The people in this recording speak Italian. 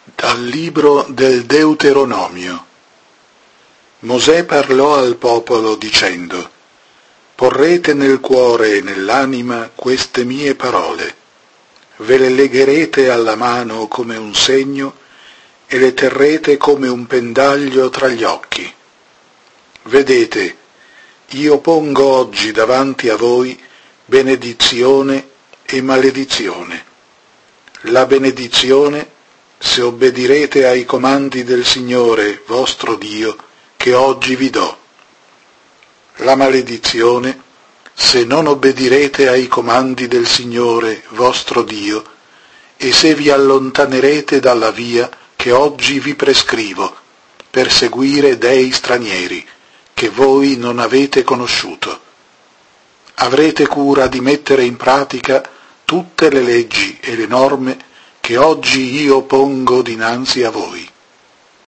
Dal libro del Deuteronomio. Mosè parlò al popolo dicendo: Porrete nel cuore e nell'anima queste mie parole, ve le legherete alla mano come un segno e le terrete come un pendaglio tra gli occhi. Vedete, io pongo oggi davanti a voi benedizione e maledizione. La benedizione se obbedirete ai comandi del Signore vostro Dio che oggi vi do. La maledizione se non obbedirete ai comandi del Signore vostro Dio e se vi allontanerete dalla via che oggi vi prescrivo per seguire dei stranieri che voi non avete conosciuto. Avrete cura di mettere in pratica tutte le leggi e le norme che oggi io pongo dinanzi a voi.